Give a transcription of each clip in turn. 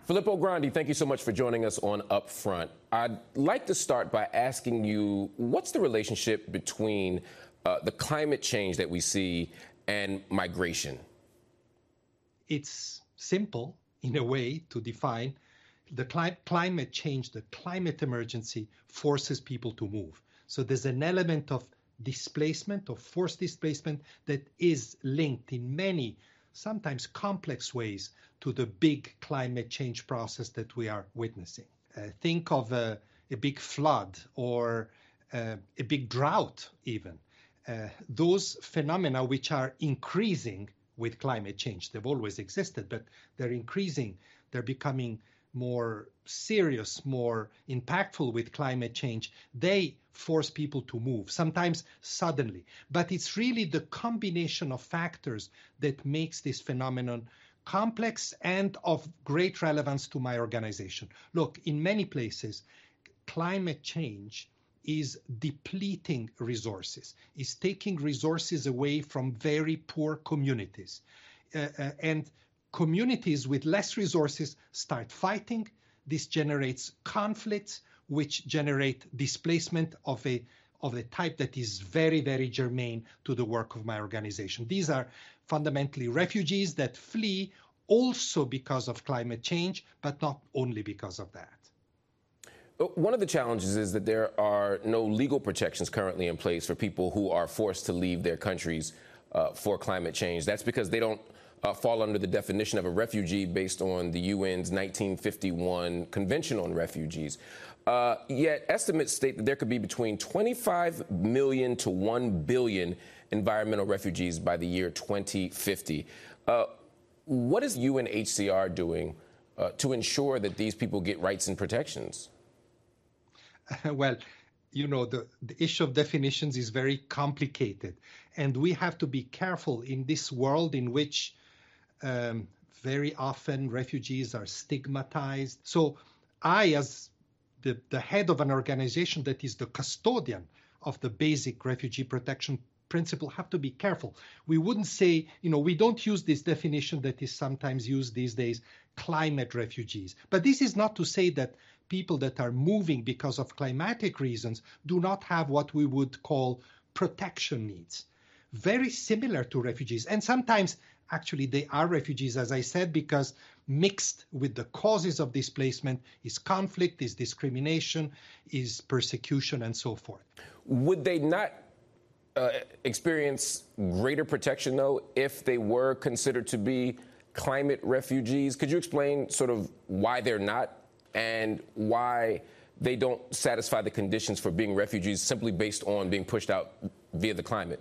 Filippo Grandi, thank you so much for joining us on Upfront. I'd like to start by asking you, what's the relationship between the climate change that we see and migration? It's simple, in a way, to define. The climate change, the climate emergency, forces people to move. So there's an element of displacement, of forced displacement, that is linked in many, sometimes complex ways, to the big climate change process that we are witnessing. Think of a big flood or a big drought even. Those phenomena which are increasing with climate change. They've always existed, but they're increasing. They're becoming more serious, more impactful with climate change. They force people to move, sometimes suddenly. But it's really the combination of factors that makes this phenomenon complex and of great relevance to my organization. Look, in many places, climate change is depleting resources, is taking resources away from very poor communities. And communities with less resources start fighting. This generates conflicts, which generate displacement of a type that is very, very germane to the work of my organization. These are fundamentally refugees that flee also because of climate change, but not only because of that. One of the challenges is that there are no legal protections currently in place for people who are forced to leave their countries for climate change. That's because they don't fall under the definition of a refugee based on the UN's 1951 Convention on Refugees. Yet estimates state that there could be between 25 million to 1 billion environmental refugees by the year 2050. What is UNHCR doing to ensure that these people get rights and protections? Well, you know, the issue of definitions is very complicated, and we have to be careful in this world in which very often refugees are stigmatized. So I, as the head of an organization that is the custodian of the basic refugee protection principle, have to be careful. We wouldn't say, you know, we don't use this definition that is sometimes used these days, climate refugees. But this is not to say that people that are moving because of climatic reasons do not have what we would call protection needs. Very similar to refugees. And sometimes, actually, they are refugees, as I said, because mixed with the causes of displacement is conflict, is discrimination, is persecution, and so forth. Would they not experience greater protection, though, if they were considered to be climate refugees? Could you explain sort of why they're not and why they don't satisfy the conditions for being refugees simply based on being pushed out via the climate?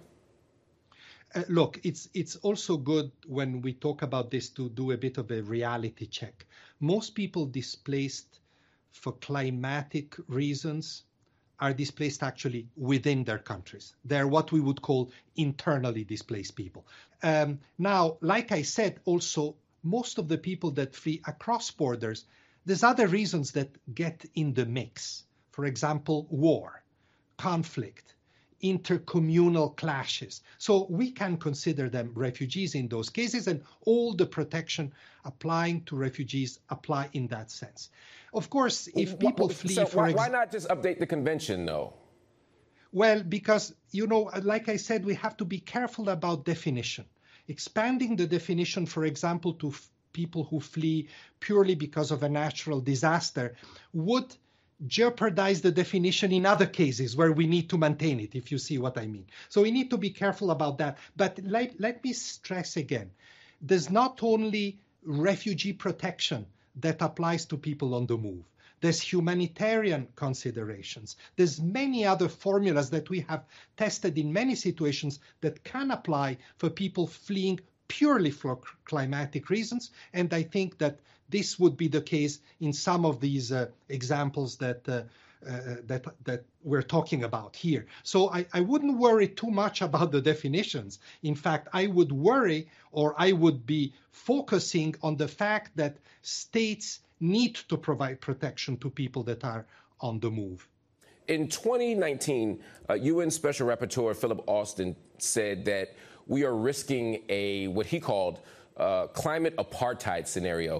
Look, it's also good when we talk about this to do a bit of a reality check. Most people displaced for climatic reasons are displaced actually within their countries. They're what we would call internally displaced people. Now, like I said, also, most of the people that flee across borders, there's other reasons that get in the mix. For example, war, conflict, intercommunal clashes. So we can consider them refugees in those cases, and all the protection applying to refugees apply in that sense. Of course, if people flee, why not just update the convention, though? Well, because, you know, like I said, we have to be careful about definition. Expanding the definition, for example, to people who flee purely because of a natural disaster would jeopardize the definition in other cases where we need to maintain it, if you see what I mean. So we need to be careful about that. But let me stress again, there's not only refugee protection that applies to people on the move. There's humanitarian considerations. There's many other formulas that we have tested in many situations that can apply for people fleeing purely for climatic reasons. And I think that this would be the case in some of these examples that we're talking about here. So I wouldn't worry too much about the definitions. In fact, I would worry, or I would be focusing on the fact that states need to provide protection to people that are on the move. In 2019, UN Special Rapporteur Philip Alston said that we are risking what he called climate apartheid scenario.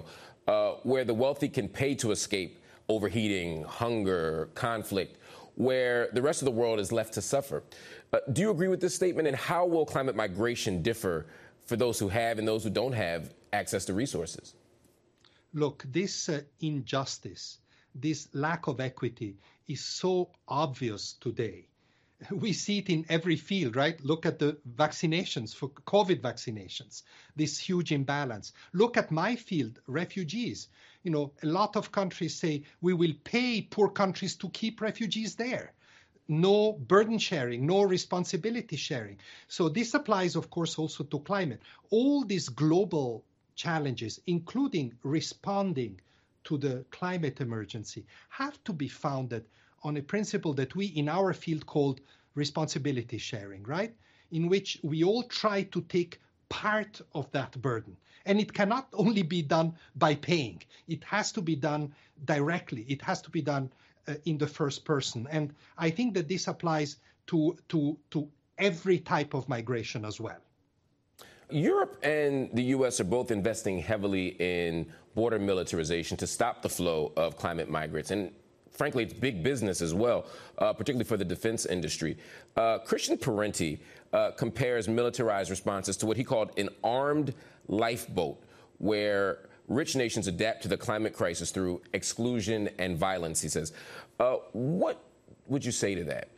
where the wealthy can pay to escape overheating, hunger, conflict, where the rest of the world is left to suffer. Do you agree with this statement? And how will climate migration differ for those who have and those who don't have access to resources? Look, this injustice, this lack of equity is so obvious today. We see it in every field, right? Look at the vaccinations for COVID vaccinations, this huge imbalance. Look at my field, refugees. You know, a lot of countries say we will pay poor countries to keep refugees there. No burden sharing, no responsibility sharing. So this applies, of course, also to climate. All these global challenges, including responding to the climate emergency, have to be founded on a principle that we in our field called responsibility sharing, right? In which we all try to take part of that burden. And it cannot only be done by paying. It has to be done directly. It has to be done in the first person. And I think that this applies to every type of migration as well. Europe and the U.S. are both investing heavily in border militarization to stop the flow of climate migrants. And frankly, it's big business as well, particularly for the defense industry. Christian Parenti compares militarized responses to what he called an armed lifeboat, where rich nations adapt to the climate crisis through exclusion and violence, he says. What would you say to that?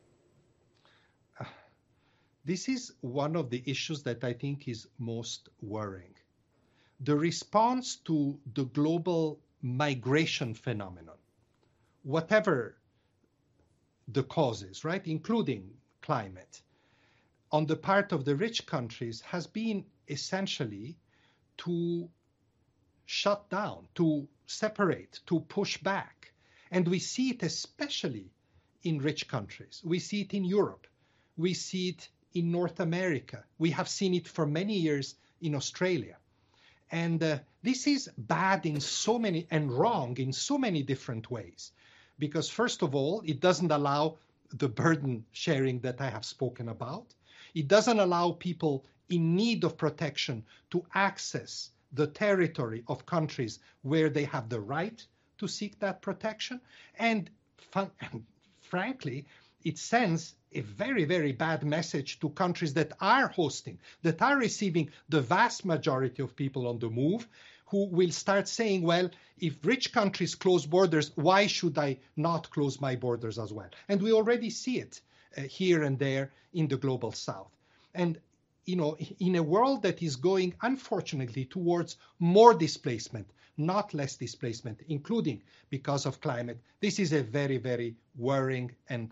This is one of the issues that I think is most worrying. The response to the global migration phenomenon, whatever the causes, right, including climate, on the part of the rich countries has been essentially to shut down, to separate, to push back. And we see it especially in rich countries. We see it in Europe. We see it in North America. We have seen it for many years in Australia. And this is bad in so many and wrong in so many different ways. Because first of all, it doesn't allow the burden sharing that I have spoken about. It doesn't allow people in need of protection to access the territory of countries where they have the right to seek that protection. And frankly, it sends a very, very bad message to countries that are hosting, that are receiving the vast majority of people on the move, who will start saying, well, if rich countries close borders, why should I not close my borders as well? And we already see it here and there in the global south. And, you know, in a world that is going, unfortunately, towards more displacement, not less displacement, including because of climate, this is a very, very worrying and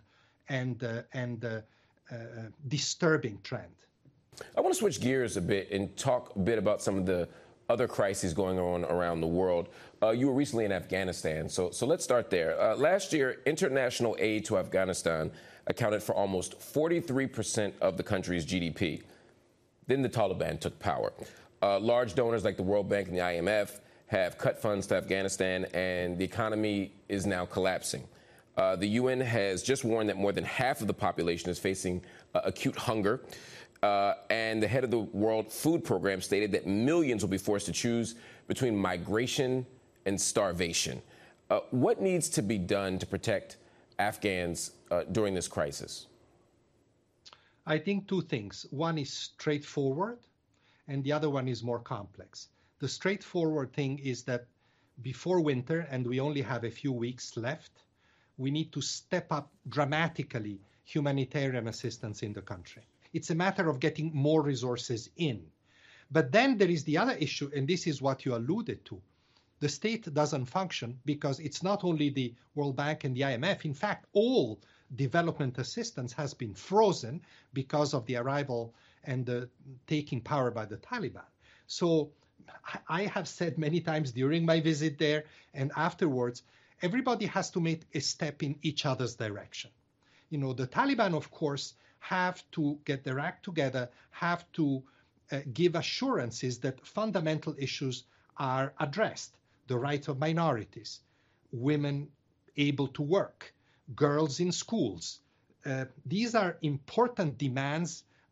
disturbing trend. I want to switch gears a bit and talk a bit about some of the other crises going on around the world. You were recently in Afghanistan, so let's start there. Last year, international aid to Afghanistan accounted for almost 43% of the country's GDP. Then the Taliban took power. Large donors like the World Bank and the IMF have cut funds to Afghanistan, and the economy is now collapsing. The UN has just warned that more than half of the population is facing acute hunger. And the head of the World Food Program stated that millions will be forced to choose between migration and starvation. What needs to be done to protect Afghans during this crisis? I think two things. One is straightforward, and the other one is more complex. The straightforward thing is that before winter, and we only have a few weeks left, we need to step up dramatically humanitarian assistance in the country. It's a matter of getting more resources in. But then there is the other issue, and this is what you alluded to. The state doesn't function because it's not only the World Bank and the IMF. In fact, all development assistance has been frozen because of the arrival and the taking power by the Taliban. So I have said many times during my visit there and afterwards, everybody has to make a step in each other's direction. You know, the Taliban, of course, have to get their act together, have to give assurances that fundamental issues are addressed. The rights of minorities, women able to work, girls in schools. These are important demands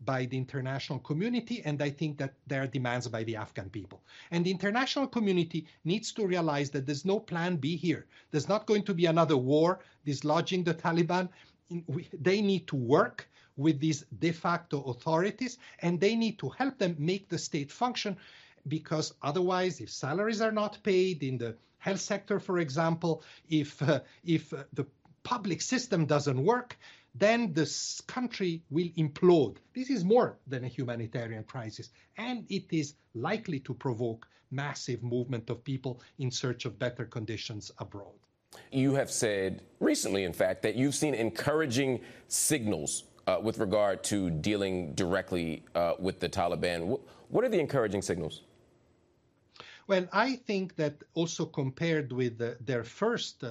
by the international community, and I think that there are demands by the Afghan people. And the international community needs to realize that there's no plan B here. There's not going to be another war dislodging the Taliban. They need to work with these de facto authorities, and they need to help them make the state function, because otherwise, if salaries are not paid in the health sector, for example, if the public system doesn't work, then this country will implode. This is more than a humanitarian crisis, and it is likely to provoke massive movement of people in search of better conditions abroad. You have said recently, in fact, that you've seen encouraging signals with regard to dealing directly with the Taliban. What are the encouraging signals? Well, I think that also compared with their first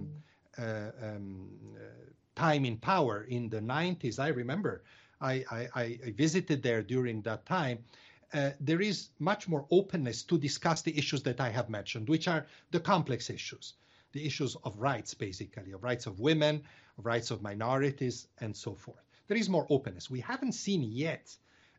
time in power in the 90s, I remember I visited there during that time. There is much more openness to discuss the issues that I have mentioned, which are the complex issues, the issues of rights, basically, of rights of women, of rights of minorities, and so forth. There is more openness. We haven't seen yet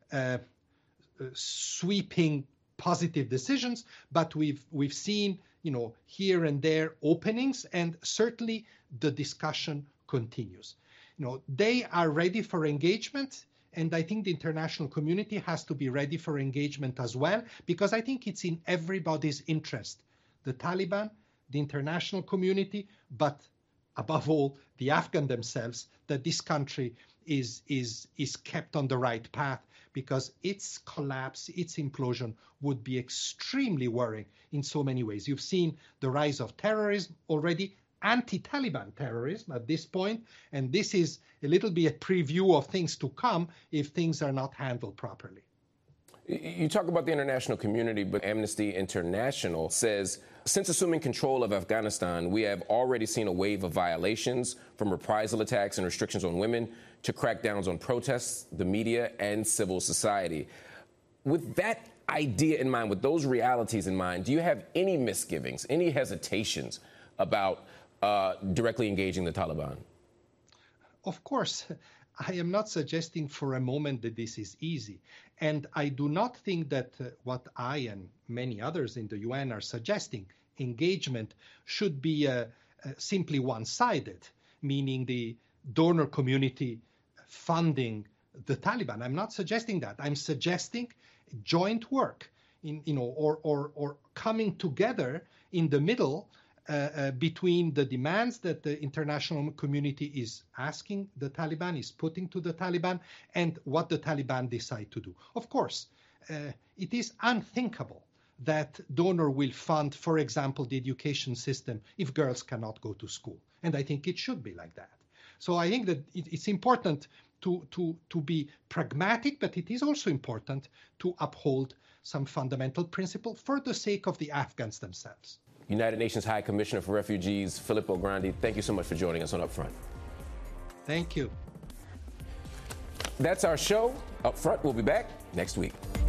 sweeping positive decisions, but we've seen, here and there openings, and certainly the discussion continues. They are ready for engagement, and I think the international community has to be ready for engagement as well, because I think it's in everybody's interest, the Taliban, the international community, but above all, the Afghan themselves, that this country is kept on the right path, because its collapse, its implosion would be extremely worrying in so many ways. You've seen the rise of terrorism already, anti-Taliban terrorism at this point, and this is a little bit a preview of things to come if things are not handled properly. You talk about the international community, but Amnesty International says, since assuming control of Afghanistan, we have already seen a wave of violations, from reprisal attacks and restrictions on women to crackdowns on protests, the media, and civil society. With that idea in mind, with those realities in mind, do you have any misgivings, any hesitations about directly engaging the Taliban? Of course, I am not suggesting for a moment that this is easy. And I do not think that what I and many others in the UN are suggesting, engagement, should be simply one-sided, meaning the donor community funding the Taliban. I'm not suggesting that. I'm suggesting joint work, or coming together in the middle between the demands that the international community is asking the Taliban, is putting to the Taliban, and what the Taliban decide to do. Of course, it is unthinkable that donor will fund, for example, the education system if girls cannot go to school. And I think it should be like that. So I think that it's important to be pragmatic, but it is also important to uphold some fundamental principle for the sake of the Afghans themselves. United Nations High Commissioner for Refugees, Filippo Grandi, thank you so much for joining us on Upfront. Thank you. That's our show. Upfront, we'll be back next week.